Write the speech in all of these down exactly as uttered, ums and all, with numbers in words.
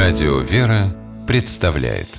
Радио «Вера» представляет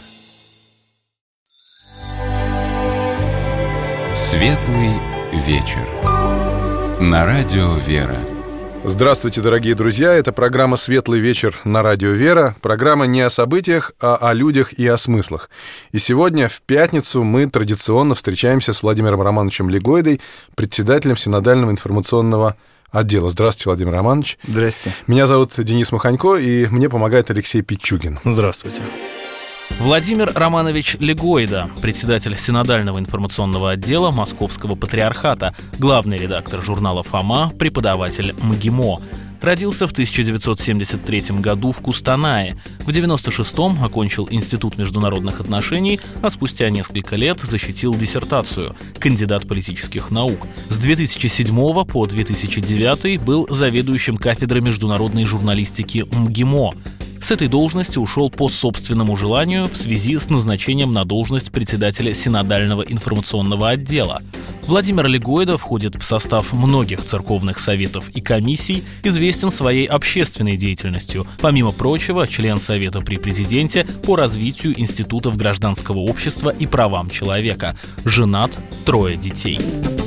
Светлый вечер на Радио «Вера». Здравствуйте, дорогие друзья! Это программа «Светлый вечер» на Радио «Вера». Программа не о событиях, а о людях и о смыслах. И сегодня, в пятницу, мы традиционно встречаемся с Владимиром Романовичем Легойдой, председателем Синодального информационного отдела. Здравствуйте, Владимир Романович. Здрасте. Меня зовут Денис Маханько, и мне помогает Алексей Пичугин. Здравствуйте. Владимир Романович Легойда, председатель Синодального информационного отдела Московского патриархата, главный редактор журнала «Фома», преподаватель МГИМО. Родился в тысяча девятьсот семьдесят третьем году в Кустанае. В девяносто шестом окончил Институт международных отношений, а спустя несколько лет защитил диссертацию «Кандидат политических наук». С две тысячи седьмого по две тысячи девятый был заведующим кафедрой международной журналистики МГИМО. С этой должности ушел по собственному желанию в связи с назначением на должность председателя Синодального информационного отдела. Владимир Легойда входит в состав многих церковных советов и комиссий, известен своей общественной деятельностью. Помимо прочего, член Совета при президенте по развитию институтов гражданского общества и правам человека. Женат, трое детей.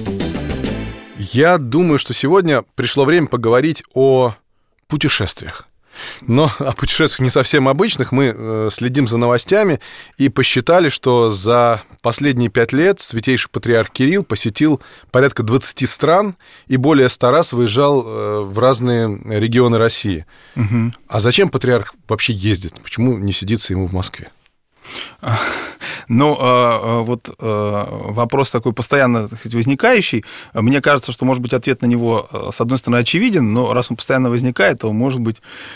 Я думаю, что сегодня пришло время поговорить о путешествиях. Но о путешествиях не совсем обычных. Мы э, следим за новостями и посчитали, что за последние пять лет святейший патриарх Кирилл посетил порядка двадцати стран и более ста раз выезжал э, в разные регионы России. Угу. А зачем патриарх вообще ездит? Почему не сидится ему в Москве? Ну, вот вопрос такой постоянно, так сказать, возникающий. Мне кажется, что, может быть, ответ на него, с одной стороны, очевиден, но раз он постоянно возникает, то, может быть,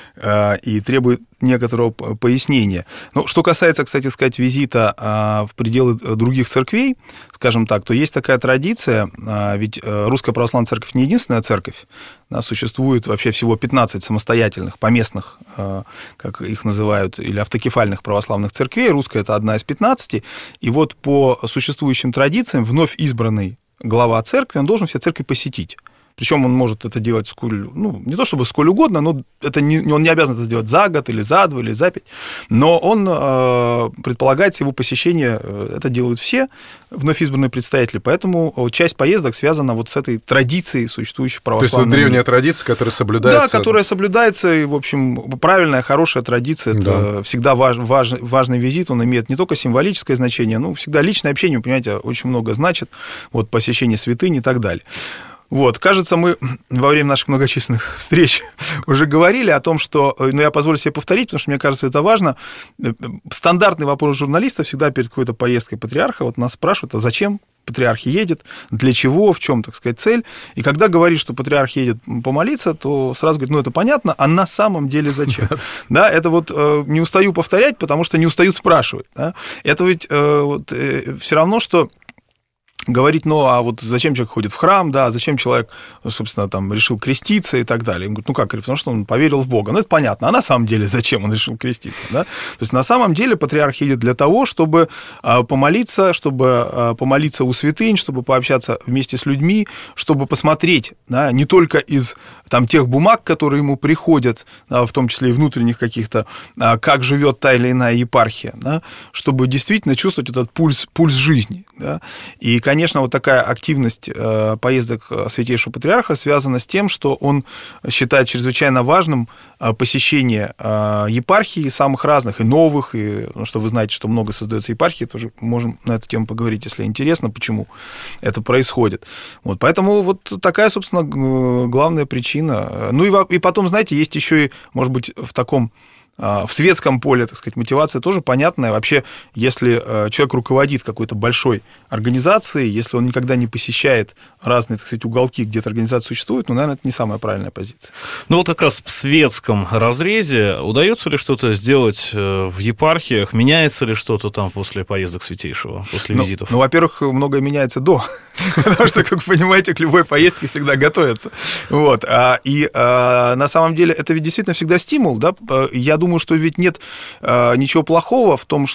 и требует некоторого пояснения. Ну, что касается, кстати сказать, визита в пределы других церквей, скажем так, то есть такая традиция, ведь Русская Православная Церковь не единственная церковь, да, существует вообще всего пятнадцать самостоятельных, поместных, как их называют, или автокефальных православных церквей. Русская – это одна из пятнадцати. И вот по существующим традициям вновь избранный глава церкви, он должен все церкви посетить. Причем он может это делать сколь, ну, не то чтобы сколь угодно, но это не, он не обязан это сделать за год, или за два, или за пять. Но он э, предполагается, его посещение, это делают все вновь избранные представители. Поэтому часть поездок связана вот с этой традицией существующей православной. То есть это древняя традиция, которая соблюдается? Да, которая соблюдается, и, в общем, правильная, хорошая традиция. Это да. Всегда важ, важ, важный визит, он имеет не только символическое значение, но всегда личное общение, вы понимаете, очень много значит, вот, посещение святынь и так далее. Вот, кажется, мы во время наших многочисленных встреч уже говорили о том, что, ну, я позволю себе повторить, потому что, мне кажется, это важно. Стандартный вопрос журналиста всегда перед какой-то поездкой патриарха, вот нас спрашивают, а зачем патриарх едет, для чего, в чем, так сказать, цель. И когда говорит, что патриарх едет помолиться, то сразу говорит, ну, это понятно, а на самом деле зачем? Да, это вот не устаю повторять, потому что не устают спрашивать. Да? Это ведь вот, все равно, что говорить, ну, а вот зачем человек ходит в храм, да, зачем человек, собственно, там, решил креститься и так далее. Он говорит, ну, как, потому что он поверил в Бога. Ну, это понятно. А на самом деле зачем он решил креститься, да? То есть, на самом деле, патриарх едет для того, чтобы помолиться, чтобы помолиться у святынь, чтобы пообщаться вместе с людьми, чтобы посмотреть, да, не только из там тех бумаг, которые ему приходят, да, в том числе и внутренних каких-то, как живет та или иная епархия, да, чтобы действительно чувствовать этот пульс, пульс жизни, да. И, конечно, вот такая активность поездок Святейшего Патриарха связана с тем, что он считает чрезвычайно важным посещение епархий самых разных, и новых, и, ну, что вы знаете, что много создается епархий, тоже можем на эту тему поговорить, если интересно, почему это происходит. Вот, поэтому вот такая, собственно, главная причина. Ну и, и потом, знаете, есть еще и, может быть, в таком в светском поле, так сказать, мотивация тоже понятная. Вообще, если человек руководит какой-то большой организацией, если он никогда не посещает разные, так сказать, уголки, где эта организация существует, ну, наверное, это не самая правильная позиция. Ну, вот как раз в светском разрезе удается ли что-то сделать в епархиях? Меняется ли что-то там после поездок Святейшего, после ну, визитов? Ну, во-первых, многое меняется до, потому что, как вы понимаете, к любой поездке всегда готовятся. Вот. И на самом деле это ведь действительно всегда стимул, да? Я думаю, что ведь нет ничего плохого в том,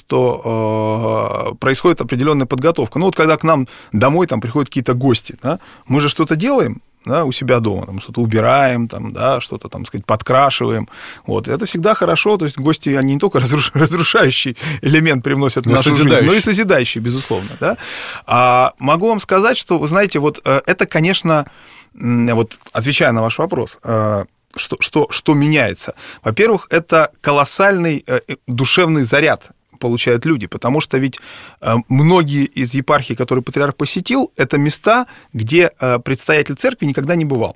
что происходит определенная подготовка. Ну, вот когда к нам домой там приходят какие-то гости, да, мы же что-то делаем, да, у себя дома, там, что-то убираем, там, да, что-то, там, сказать, подкрашиваем. Вот. Это всегда хорошо, то есть гости, они не только разруш... разрушающий элемент привносят в но нашу жизнь, но и созидающий, безусловно. Да? А могу вам сказать, что, вы знаете, вот это, конечно, вот отвечая на ваш вопрос, что, что, что меняется? Во-первых, это колоссальный душевный заряд получают люди, потому что ведь многие из епархий, которые патриарх посетил, это места, где предстоятель церкви никогда не бывал.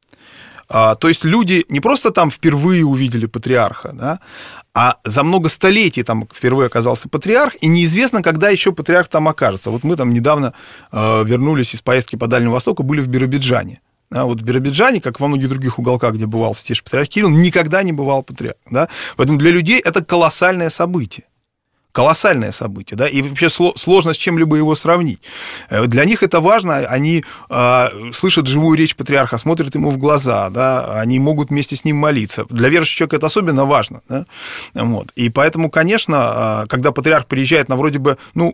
То есть люди не просто там впервые увидели патриарха, да, а за много столетий там впервые оказался патриарх, и неизвестно, когда еще патриарх там окажется. Вот мы там недавно вернулись из поездки по Дальнему Востоку, были в Биробиджане. А вот в Биробиджане, как во многих других уголках, где бывал святейший патриарх Кирилл, никогда не бывал патриарх. Да? Поэтому для людей это колоссальное событие. Колоссальное событие, да, и вообще сложно с чем-либо его сравнить. Для них это важно, они э, слышат живую речь патриарха, смотрят ему в глаза, да, они могут вместе с ним молиться. Для верующего человека это особенно важно, да, вот. И поэтому, конечно, когда патриарх приезжает на вроде бы, ну,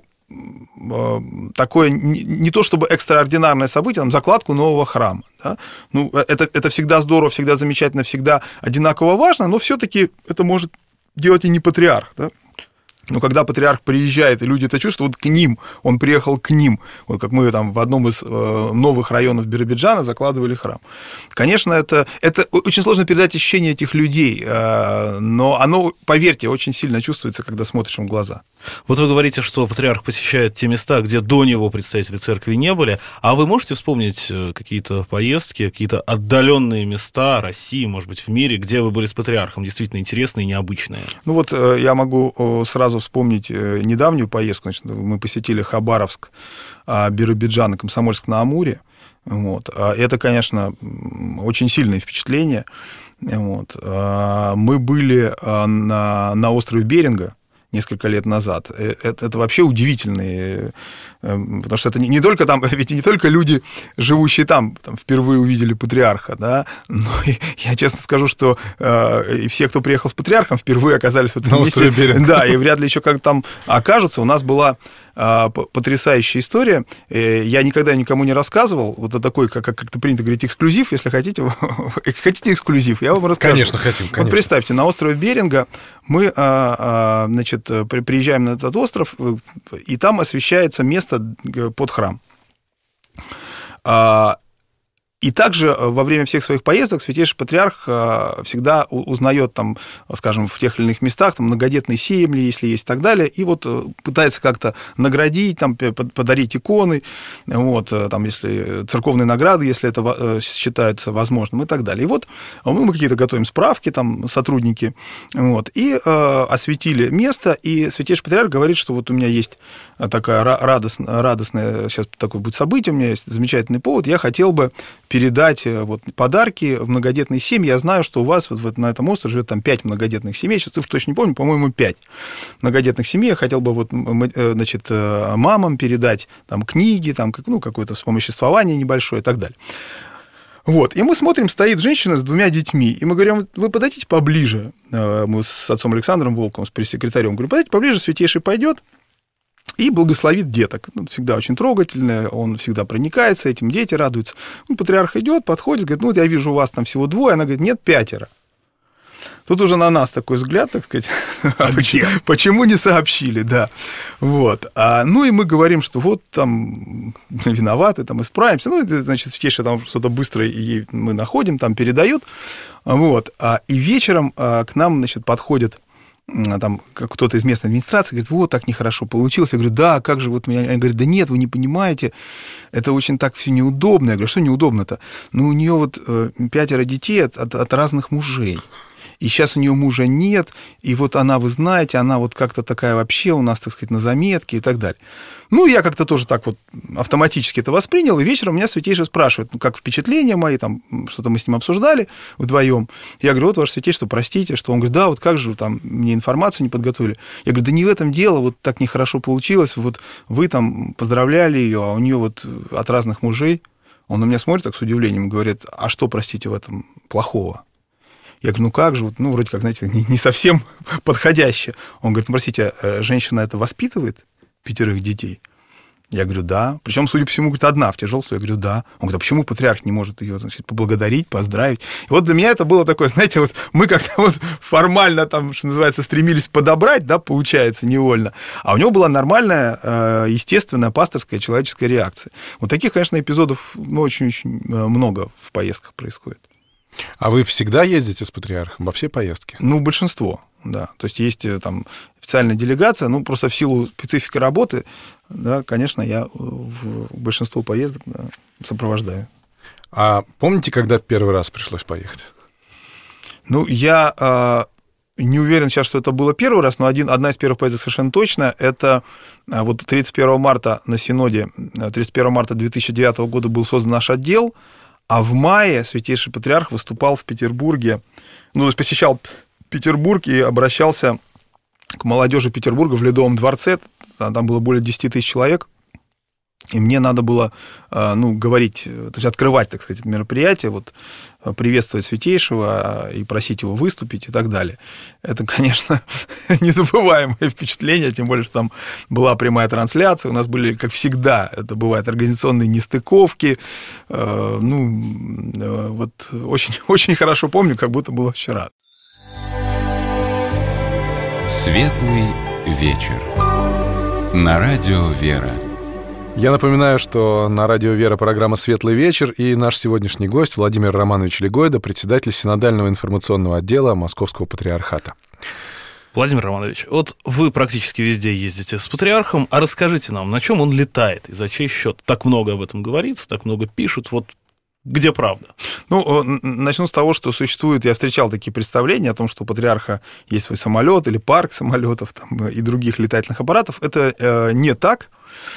такое не то чтобы экстраординарное событие, там, закладку нового храма. Да? Ну, это, это всегда здорово, всегда замечательно, всегда одинаково важно, но все-таки это может делать и не патриарх, да? Но когда патриарх приезжает, и люди это чувствуют, вот к ним, он приехал к ним, вот как мы там в одном из новых районов Биробиджана закладывали храм. Конечно, это, это очень сложно передать ощущение этих людей, но оно, поверьте, очень сильно чувствуется, когда смотришь им в глаза. Вот вы говорите, что патриарх посещает те места, где до него представители церкви не были, а вы можете вспомнить какие-то поездки, какие-то отдаленные места России, может быть, в мире, где вы были с патриархом, действительно интересные и необычные? Ну вот я могу сразу вспомнить недавнюю поездку. Значит, мы посетили Хабаровск, Биробиджан и Комсомольск-на-Амуре. Вот. Это, конечно, очень сильное впечатление. Вот. Мы были на, на острове Беринга несколько лет назад. Это, это вообще удивительные, потому что это не, не только там, ведь не только люди, живущие там, там впервые увидели патриарха, да, но и, я честно скажу, что э, и все, кто приехал с патриархом, впервые оказались в этом на месте. Беринг. Да, и вряд ли еще как там окажутся. У нас была э, потрясающая история. Я никогда никому не рассказывал. Вот такой, как, как это принято говорить, эксклюзив, если хотите. Хотите эксклюзив, я вам расскажу. Конечно, хотим, конечно. Вот представьте, на острове Беринга мы, значит, приезжаем на этот остров, и там освещается место под храм. И также во время всех своих поездок святейший патриарх всегда узнает, там, скажем, в тех или иных местах там, многодетные семьи, если есть, и так далее, и вот пытается как-то наградить, там, подарить иконы, вот, там, если церковные награды, если это считается возможным, и так далее. И вот мы какие-то готовим справки, там, сотрудники, вот, и э, осветили место, и святейший патриарх говорит, что вот у меня есть такая радостная, радостная, сейчас такое будет событие, у меня есть замечательный повод, я хотел бы передать вот подарки в многодетные семьи. Я знаю, что у вас вот, вот на этом острове живет там пять многодетных семей. Сейчас цифру точно не помню, по-моему, пять многодетных семей. Я хотел бы вот, значит, мамам передать там книги, там, ну, какое-то вспомоществование небольшое и так далее. Вот, и мы смотрим, стоит женщина с двумя детьми, и мы говорим, вы подойдите поближе. Мы с отцом Александром Волковым, с пресс-секретарем, говорим, подойдите поближе, святейший пойдет и благословит деток. Ну, всегда очень трогательно, он всегда проникается этим, дети радуются. Ну, патриарх идет, подходит, говорит, ну, вот я вижу, у вас там всего двое. Она говорит, нет, пятеро. Тут уже на нас такой взгляд, так сказать, а почему, почему не сообщили, да. Вот. А, ну, и мы говорим, что вот там виноваты, там исправимся. Ну, это, значит, святейший там что-то быстро ей мы находим, там передают. Вот. А, и вечером а, к нам, значит, подходит там кто-то из местной администрации, говорит, вот так нехорошо получилось. Я говорю, да, как же вот меня... Они говорят, да нет, вы не понимаете, это очень так все неудобно. Я говорю, что неудобно-то? Ну, у нее вот пятеро детей от, от, от разных мужей. И сейчас у нее мужа нет, и вот она, вы знаете, она вот как-то такая вообще у нас, так сказать, на заметке и так далее. Ну, я как-то тоже так вот автоматически это воспринял, и вечером меня святейший спрашивает, ну, как впечатления мои, там, что-то мы с ним обсуждали вдвоем. Я говорю, вот, ваше святейшество, простите, что он говорит, да, вот как же там мне информацию не подготовили. Я говорю, да не в этом дело, вот так нехорошо получилось, вот вы там поздравляли ее, а у нее вот от разных мужей. Он на меня смотрит так с удивлением и говорит, а что, простите, в этом плохого? Я говорю, ну как же, вот, ну, вроде как, знаете, не, не совсем подходящее. Он говорит, ну, простите, женщина это воспитывает пятерых детей? Я говорю, да. Причем, судя по всему, говорит, одна в тяжелую. Я говорю, да. Он говорит, а почему патриарх не может ее, значит, поблагодарить, поздравить? И вот для меня это было такое, знаете, вот мы как-то вот формально там, что называется, стремились подобрать, да, получается, невольно. А у него была нормальная, естественная пасторская человеческая реакция. Вот таких, конечно, эпизодов, ну, очень-очень много в поездках происходит. А вы всегда ездите с патриархом во все поездки? Ну, большинство, да. То есть есть там официальная делегация, ну, просто в силу специфики работы, да, конечно, я в большинство поездок, да, сопровождаю. А помните, когда первый раз пришлось поехать? Ну, я э, не уверен сейчас, что это было первый раз, но один, одна из первых поездок совершенно точно. Это вот тридцать первого марта на Синоде, тридцать первого марта две тысячи девятого года был создан наш отдел, а в мае Святейший Патриарх выступал в Петербурге, ну, то есть посещал Петербург и обращался к молодежи Петербурга в Ледовом дворце. Там было более десять тысяч человек. И мне надо было, ну, говорить, то есть открывать, так сказать, это мероприятие, вот, приветствовать Святейшего и просить его выступить и так далее. Это, конечно, незабываемое впечатление, тем более, что там была прямая трансляция, у нас были, как всегда, это бывает, организационные нестыковки. Ну, вот очень, очень хорошо помню, как будто было вчера. Светлый вечер. На радио «Вера». Я напоминаю, что на радио «Вера» программа «Светлый вечер», и наш сегодняшний гость Владимир Романович Легойда, председатель Синодального информационного отдела Московского патриархата. Владимир Романович, вот вы практически везде ездите с патриархом, а расскажите нам, на чем он летает и за чей счет? Так много об этом говорится, так много пишут, вот где правда? Ну, начну с того, что существует, я встречал такие представления о том, что у патриарха есть свой самолет или парк самолетов там, и других летательных аппаратов. Это э, не так.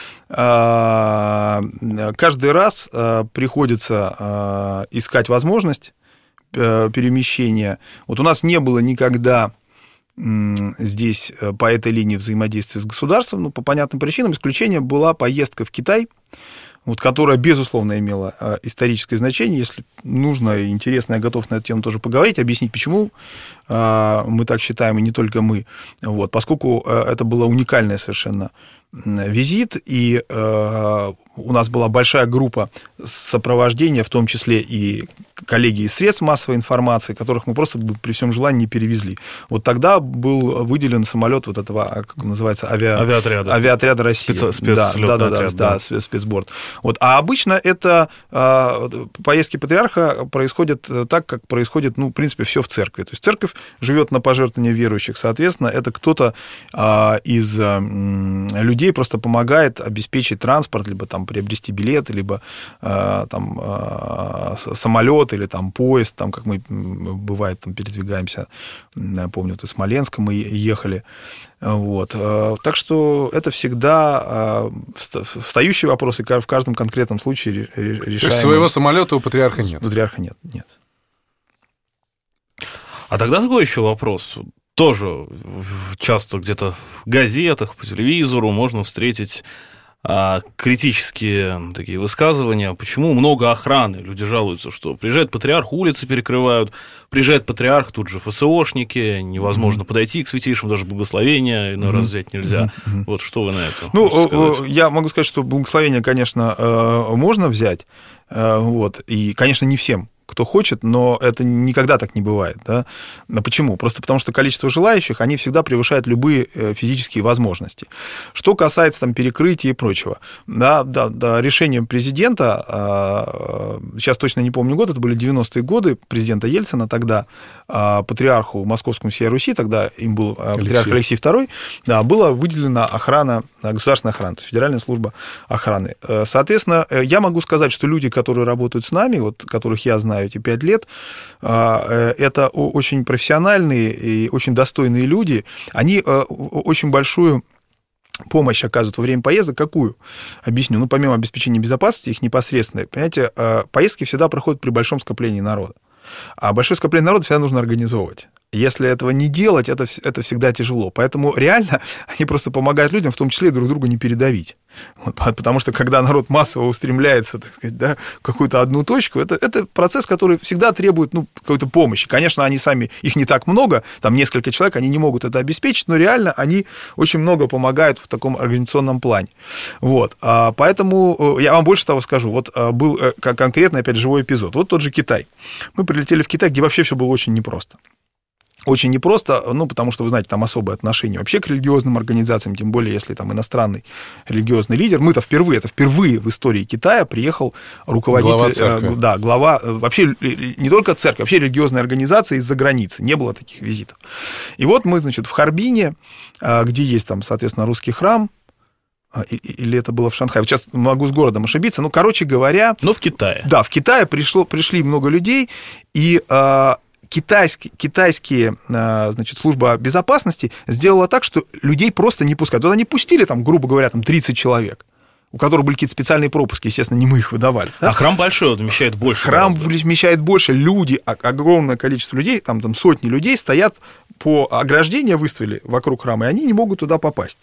Каждый раз приходится искать возможность перемещения. Вот у нас не было никогда здесь по этой линии взаимодействия с государством, ну, по понятным причинам. Исключением была поездка в Китай, вот, которая, безусловно, имела историческое значение. Если нужно и интересно, я готов на эту тему тоже поговорить, объяснить, почему мы так считаем, и не только мы. Вот, поскольку это была уникальная совершенно визит, и э, у нас была большая группа сопровождения, в том числе и коллеги из средств массовой информации, которых мы просто при всем желании не перевезли. Вот тогда был выделен самолет вот этого, как называется, авиа... авиаотряда. авиаотряда России. Спец... Спец... Да, да, да, отряд, да, да, спецборд. Вот. А обычно это э, поездки патриарха происходят так, как происходит, ну, в принципе, все в церкви. То есть церковь живет на пожертвования верующих, соответственно, это кто-то э, из э, людей просто помогает обеспечить транспорт, либо там приобрести билеты, либо э, там э, самолет или там поезд, там, как мы, бывает, там передвигаемся, я помню, вот из Смоленска мы ехали. Вот. Так что это всегда встающий вопрос, и в каждом конкретном случае решаем. То есть своего самолета у патриарха нет? У патриарха нет, нет. А тогда такой еще вопрос. Тоже часто где-то в газетах, по телевизору можно встретить а, критические такие высказывания. Почему много охраны? Люди жалуются, что приезжает патриарх, улицы перекрывают, приезжает патриарх, тут же ФСОшники, невозможно mm-hmm. подойти к святейшему, даже благословения иной mm-hmm. раз взять нельзя. Mm-hmm. Вот что вы на это Ну, можете сказать? Я могу сказать, что благословение, конечно, можно взять, вот, и, конечно, не всем, кто хочет, но это никогда так не бывает. Да? Почему? Просто потому, что количество желающих, они всегда превышают любые физические возможности. Что касается там, перекрытия и прочего, да, да, да, решением президента, сейчас точно не помню год, это были девяностые годы, президента Ельцина тогда, патриарху Московскому всей Руси, тогда им был Алексей. патриарх Алексей второй, да, была выделена охрана, государственная охрана, то есть Федеральная служба охраны. Соответственно, я могу сказать, что люди, которые работают с нами, вот, которых я знаю эти пять лет, это очень профессиональные и очень достойные люди, они очень большую помощь оказывают во время поездок. Какую? Объясню. Ну, помимо обеспечения безопасности, их непосредственной, понимаете, поездки всегда проходят при большом скоплении народа. А большое скопление народа всегда нужно организовывать. Если этого не делать, это, это всегда тяжело. Поэтому реально они просто помогают людям, в том числе и друг друга не передавить. Вот, потому что когда народ массово устремляется, так сказать, да, в какую-то одну точку, это, это процесс, который всегда требует ну, какой-то помощи. Конечно, они сами, их не так много, там несколько человек, они не могут это обеспечить, но реально они очень много помогают в таком организационном плане. Вот, поэтому я вам больше того скажу. Вот был конкретно, опять, живой эпизод. Вот тот же Китай. Мы прилетели в Китай, где вообще все было очень непросто. Очень непросто, ну, потому что, вы знаете, там особое отношение вообще к религиозным организациям, тем более, если там иностранный религиозный лидер. Мы-то впервые, это впервые в истории Китая приехал руководитель... Глава церкви. Э, да, глава, вообще не только церкви, вообще религиозной организации из-за границы. Не было таких визитов. И вот мы, значит, в Харбине, где есть там, соответственно, русский храм, или это было в Шанхае, сейчас могу с городом ошибиться, но, короче говоря... Но в Китае. Да, в Китае пришло, пришли много людей, и... Китайские, китайские, значит, служба безопасности сделала так, что людей просто не пускают. Вот они пустили, там, грубо говоря, там тридцать человек, у которых были какие-то специальные пропуски, естественно, не мы их выдавали. Да? А храм большой, он вмещает больше. Храм гораздо. вмещает больше, люди, огромное количество людей, там, там сотни людей стоят по ограждению, выставили вокруг храма, и они не могут туда попасть.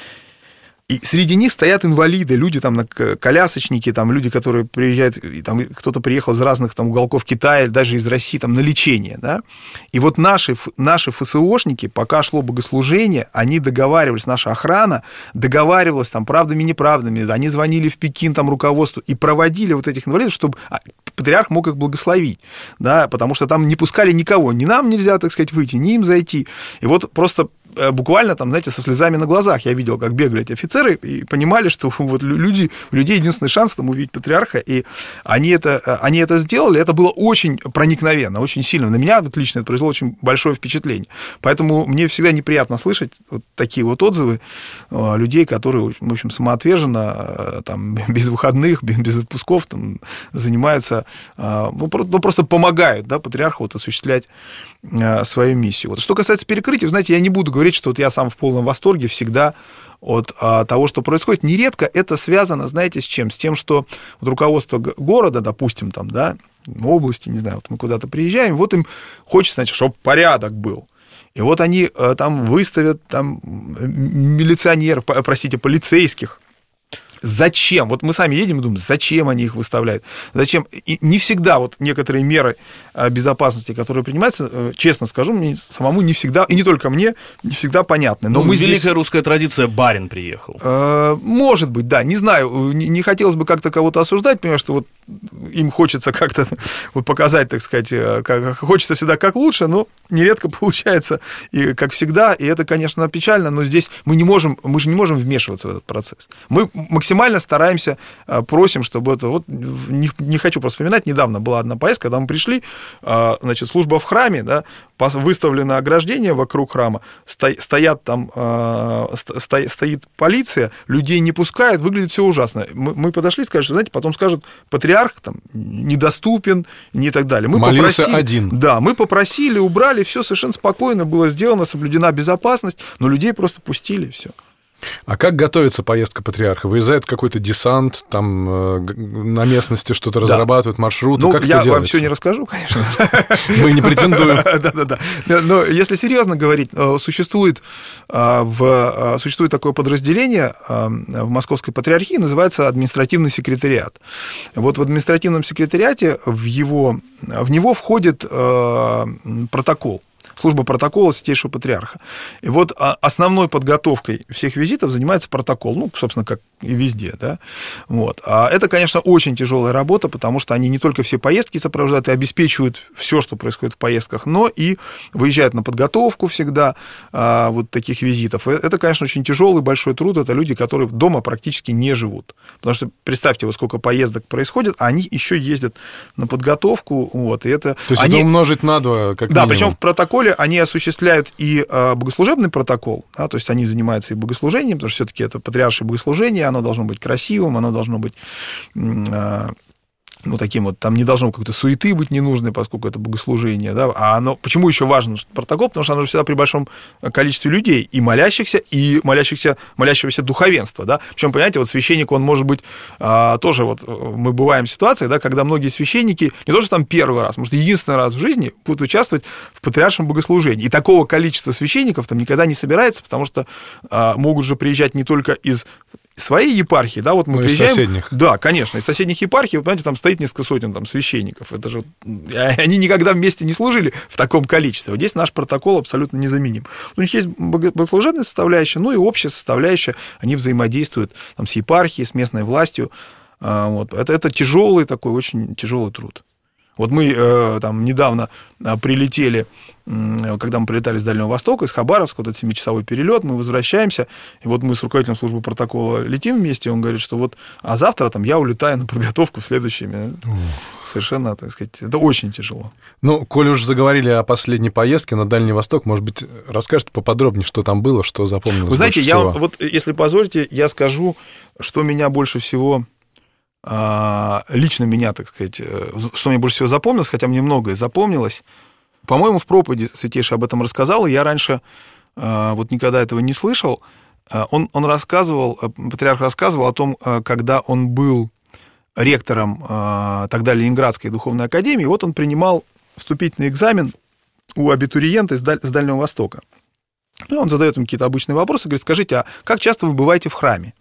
И среди них стоят инвалиды, люди там, колясочники, там, люди, которые приезжают, и, там, кто-то приехал из разных там, уголков Китая, даже из России там, на лечение. Да? И вот наши, наши ФСОшники, пока шло богослужение, они договаривались, наша охрана договаривалась там, правдами и неправдами, они звонили в Пекин там, руководству и проводили вот этих инвалидов, чтобы патриарх мог их благословить, да? Потому что там не пускали никого, ни нам нельзя, так сказать, выйти, ни им зайти. И вот просто... буквально там, знаете, со слезами на глазах я видел, как бегали эти офицеры, и понимали, что вот люди, у людей единственный шанс там увидеть патриарха, и они это, они это сделали, это было очень проникновенно, очень сильно. На меня вот лично это произвело очень большое впечатление. Поэтому мне всегда неприятно слышать вот такие вот отзывы людей, которые, в общем, самоотверженно, там, без выходных, без отпусков там, занимаются, ну, просто помогают, да, патриарху вот осуществлять свою миссию. Вот. Что касается перекрытий, знаете, я не буду говорить, что вот я сам в полном восторге всегда от а, того, что происходит. Нередко это связано, знаете, с чем? С тем, что вот руководство города, допустим, там, да, области, не знаю, вот мы куда-то приезжаем, вот им хочется, значит, чтобы порядок был. И вот они а, там выставят там, милиционеров, простите, полицейских. Зачем? Вот мы сами едем и думаем, зачем они их выставляют? Зачем? И не всегда вот некоторые меры безопасности, которые принимаются, честно скажу, мне самому не всегда, и не только мне, не всегда понятны. Но ну, мы великая здесь... русская традиция, барин приехал. Может быть, да, не знаю, не хотелось бы как-то кого-то осуждать, понимаю, что вот им хочется как-то вот показать, так сказать, как, хочется всегда как лучше, но нередко получается и как всегда, и это, конечно, печально, но здесь мы не можем, мы же не можем вмешиваться в этот процесс. Мы максимально стараемся, просим, чтобы это, вот не, не хочу просто вспоминать, недавно была одна поездка, когда мы пришли, значит, служба в храме, да, выставлено ограждение вокруг храма, стоят там, сто, стоит полиция, людей не пускают, выглядит все ужасно. Мы, мы подошли, сказали, что, знаете, потом скажут, патриарх там недоступен, не так далее. Мы молился попросили, один. Да, мы попросили, убрали, все совершенно спокойно было сделано, соблюдена безопасность, но людей просто пустили, все. А как готовится поездка патриарха? Выезжает какой-то десант, там э, на местности что-то да. разрабатывают, маршруты? Ну, как я это вам все не расскажу, конечно. Мы не претендуем. Да-да-да. Но если серьезно говорить, существует, в, существует такое подразделение в Московской Патриархии, называется административный секретариат. Вот в административном секретариате в, его, в него входит протокол. Служба протокола Святейшего Патриарха. И вот основной подготовкой всех визитов занимается протокол, ну, собственно, как и везде, да. Вот. А это, конечно, очень тяжелая работа, потому что они не только все поездки сопровождают и обеспечивают все, что происходит в поездках, но и выезжают на подготовку всегда а, вот таких визитов. Это, конечно, очень тяжелый большой труд, это люди, которые дома практически не живут. Потому что представьте, вот сколько поездок происходит, а они еще ездят на подготовку, вот, и это... То есть они... это умножить на два, как да, минимум. причем в протоколе они осуществляют и богослужебный протокол, да, то есть они занимаются и богослужением, потому что все-таки это патриаршее богослужение, оно должно быть красивым, оно должно быть, ну, таким вот, там не должно какой-то суеты быть ненужной, поскольку это богослужение, да, а оно, почему еще важен протокол, потому что оно же всегда при большом количестве людей, и молящихся, и молящихся, молящегося духовенства, да, причем, понимаете, вот священник, он может быть а, тоже, вот, мы бываем в ситуации, да, когда многие священники, не то, что там первый раз, может, единственный раз в жизни будут участвовать в патриаршем богослужении, и такого количества священников там никогда не собирается, потому что а, могут же приезжать не только из своей епархии, да, вот мы ну, приезжаем... из соседних. Да, конечно, из соседних епархий, вы понимаете, там стоит несколько сотен там, священников, это же... Они никогда вместе не служили в таком количестве. Вот здесь наш протокол абсолютно незаменим. У них есть богослужебная составляющая, ну и общая составляющая, они взаимодействуют там, с епархией, с местной властью. Вот. Это, это тяжелый такой, очень тяжелый труд. Вот мы э, там недавно прилетели, э, когда мы прилетали с Дальнего Востока, из Хабаровска, вот этот семичасовой перелет, мы возвращаемся, и вот мы с руководителем службы протокола летим вместе, и он говорит, что вот, а завтра там я улетаю на подготовку в следующими. Совершенно, так сказать, это очень тяжело. Ну, коль уж заговорили о последней поездке на Дальний Восток, может быть, расскажете поподробнее, что там было, что запомнилось. Вы знаете, я всего? вот, если позволите, я скажу, что меня больше всего... лично меня, так сказать, что мне больше всего запомнилось, хотя мне многое запомнилось. По-моему, в проповеди Святейший об этом рассказал, и я раньше вот никогда этого не слышал. Он, он рассказывал, патриарх рассказывал о том, когда он был ректором тогда Ленинградской духовной академии, вот он принимал вступительный экзамен у абитуриента с Дальнего Востока. И он задает им какие-то обычные вопросы, говорит, скажите, а как часто вы бываете в храме?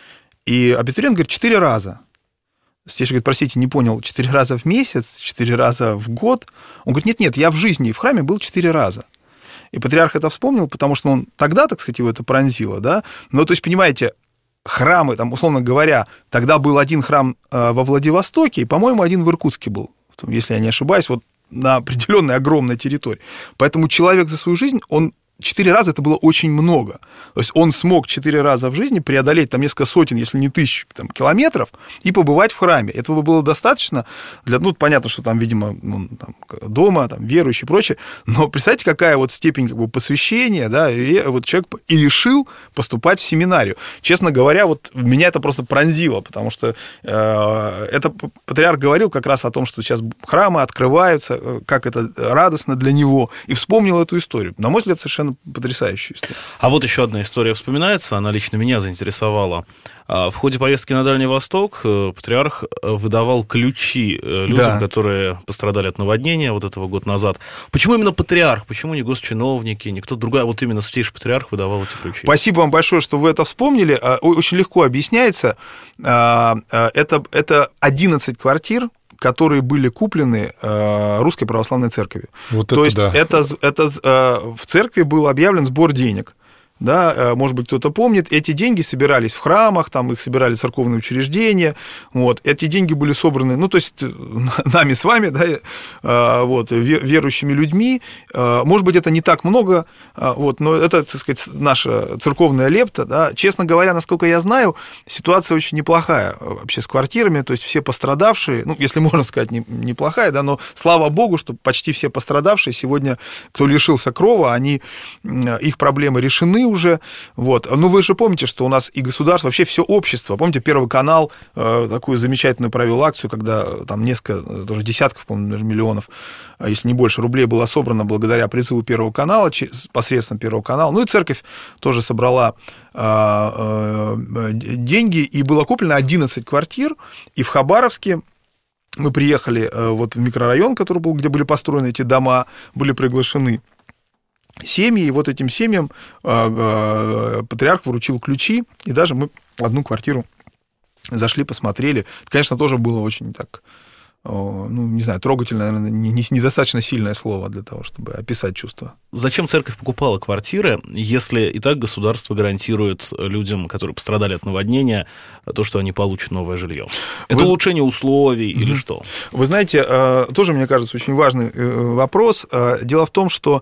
И абитуриент говорит, четыре раза. Святейший говорит, простите, не понял, четыре раза в месяц, четыре раза в год? Он говорит, нет-нет, я в жизни в храме был четыре раза. И патриарх это вспомнил, потому что он тогда, так сказать, его это пронзило, да? Ну, то есть, понимаете, храмы, там, условно говоря, тогда был один храм во Владивостоке, и, по-моему, один в Иркутске был, если я не ошибаюсь, вот на определенной огромной территории. Поэтому человек за свою жизнь, он четыре раза это было очень много. То есть он смог четыре раза в жизни преодолеть там несколько сотен, если не тысяч там, километров и побывать в храме. Этого было достаточно для... Ну, понятно, что там, видимо, ну, там, дома, там, верующие и прочее, но представьте, какая вот степень как бы, посвящения, да, и вот человек и решил поступать в семинарию. Честно говоря, вот меня это просто пронзило, потому что э, это патриарх говорил как раз о том, что сейчас храмы открываются, как это радостно для него, и вспомнил эту историю. На мой взгляд, совершенно потрясающая история. А вот еще одна история вспоминается, она лично меня заинтересовала. В ходе поездки на Дальний Восток патриарх выдавал ключи людям, да. которые пострадали от наводнения вот этого год назад. Почему именно патриарх? Почему не госчиновники, не кто-то другой, а вот именно Святейший Патриарх выдавал эти ключи? Спасибо вам большое, что вы это вспомнили. Очень легко объясняется. Это, это одиннадцать квартир, которые были куплены э, Русской Православной Церковью. Вот То это есть да. это, это э, в церкви был объявлен сбор денег. Да, может быть, кто-то помнит, эти деньги собирались в храмах, там их собирали церковные учреждения, вот, эти деньги были собраны, ну, то есть нами с вами, да, вот, верующими людьми, может быть, это не так много, вот, но это, так сказать, наша церковная лепта, да, честно говоря, насколько я знаю, ситуация очень неплохая вообще с квартирами, то есть все пострадавшие, ну, если можно сказать, неплохая, да, но слава Богу, что почти все пострадавшие сегодня, кто лишился крова, они, их проблемы решены уже, вот. Ну, вы же помните, что у нас и государство, вообще все общество, помните, Первый канал э, такую замечательную провел акцию, когда там несколько, даже десятков, по-моему, даже миллионов, если не больше, рублей было собрано благодаря призыву Первого канала, посредством Первого канала, ну, и церковь тоже собрала э, э, деньги, и было куплено одиннадцать квартир, и в Хабаровске мы приехали э, вот в микрорайон, который был, где были построены эти дома, были приглашены семьи, и вот этим семьям э, э, патриарх вручил ключи, и даже мы одну квартиру зашли, посмотрели. Это, конечно, тоже было очень так, э, ну, не знаю, трогательно, наверное, недостаточно сильное слово для того, чтобы описать чувства. Зачем церковь покупала квартиры, если и так государство гарантирует людям, которые пострадали от наводнения, то, что они получат новое жилье? Это Вы... улучшение условий mm-hmm. или что? Вы знаете, тоже, мне кажется, очень важный вопрос. Дело в том, что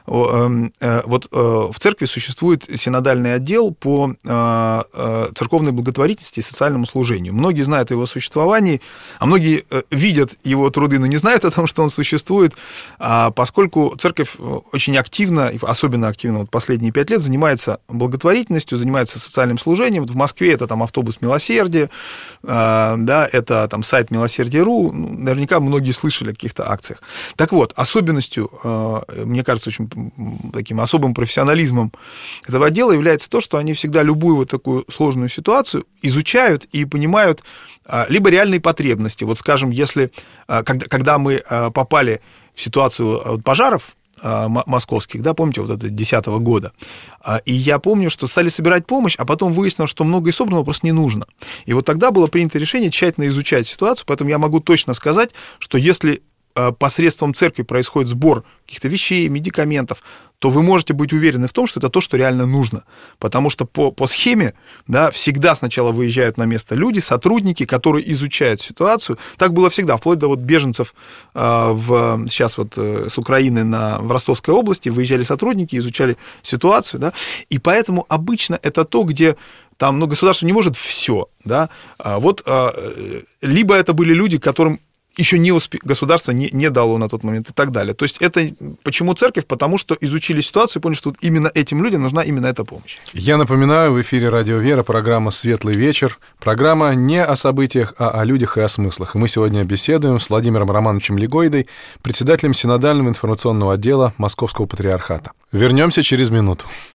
вот в церкви существует синодальный отдел по церковной благотворительности и социальному служению. Многие знают о его существовании, а многие видят его труды, но не знают о том, что он существует, поскольку церковь очень активно, особенно активно вот последние пять лет, занимается благотворительностью, занимается социальным служением. Вот в Москве это там автобус милосердия, да, это там сайт милосердие точка ру, наверняка многие слышали о каких-то акциях. Так вот, особенностью, мне кажется, очень таким особым профессионализмом этого отдела является то, что они всегда любую вот такую сложную ситуацию изучают и понимают либо реальные потребности. Вот, скажем, если, когда, когда мы попали в ситуацию пожаров московских, да, помните, вот это десятого года. И я помню, что стали собирать помощь, а потом выяснилось, что многое собрано просто не нужно. И вот тогда было принято решение тщательно изучать ситуацию, поэтому я могу точно сказать, что если посредством церкви происходит сбор каких-то вещей, медикаментов, то вы можете быть уверены в том, что это то, что реально нужно. Потому что по, по схеме, да, всегда сначала выезжают на место люди, сотрудники, которые изучают ситуацию. Так было всегда, вплоть до вот беженцев э, в, сейчас вот э, с Украины на, в Ростовской области выезжали сотрудники, изучали ситуацию. Да, и поэтому обычно это то, где там, ну, государство не может все. Да, а вот э, либо это были люди, которым еще не успе... государство не, не дало на тот момент и так далее. То есть это почему церковь? Потому что изучили ситуацию и поняли, что вот именно этим людям нужна именно эта помощь. Я напоминаю, в эфире «Радио Вера» программа «Светлый вечер». Программа не о событиях, а о людях и о смыслах. И мы сегодня беседуем с Владимиром Романовичем Легойдой, председателем Синодального информационного отдела Московского Патриархата. Вернемся через минуту.